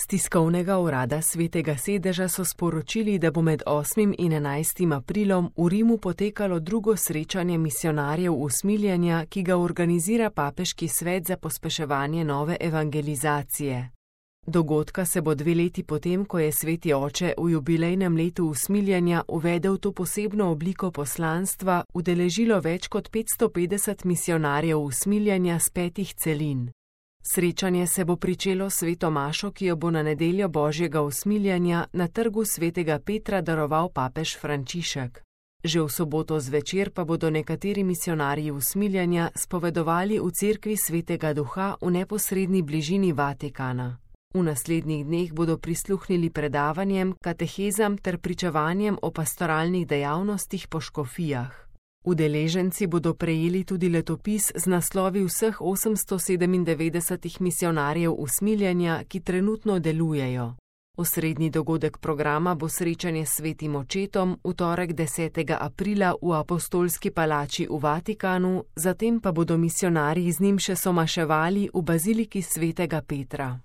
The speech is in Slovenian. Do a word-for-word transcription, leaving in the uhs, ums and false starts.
tiskovnega urada Svetega sedeža so sporočili, da bo med osmim in enajstim aprilom v Rimu potekalo drugo srečanje misijonarjev usmiljenja, ki ga organizira Papeški svet za pospeševanje nove evangelizacije. Dogodka se bo dve leti potem, ko je Sveti oče v jubilejnem letu usmiljenja uvedel to posebno obliko poslanstva, udeležilo več kot petsto petdeset misijonarjev usmiljenja z petih celin. Srečanje se bo pričelo s sveto mašo, ki jo bo na nedeljo božjega usmiljenja na trgu Svetega Petra daroval papež Frančišek. Že v soboto zvečer pa bodo nekateri misijonarji usmiljenja spovedovali v cerkvi Svetega Duha v neposredni bližini Vatikana. V naslednjih dneh bodo prisluhnili predavanjem, katehezam ter pričevanjem o pastoralnih dejavnostih po škofijah. Udeleženci bodo prejeli tudi letopis z naslovi vseh osemsto sedemindevetdesetih misijonarjev usmiljenja, ki trenutno delujejo. Osrednji dogodek programa bo srečanje s Svetim očetom v torek desetega aprila v Apostolski palači v Vatikanu, zatem pa bodo misijonarji z njim še somaševali v baziliki Svetega Petra.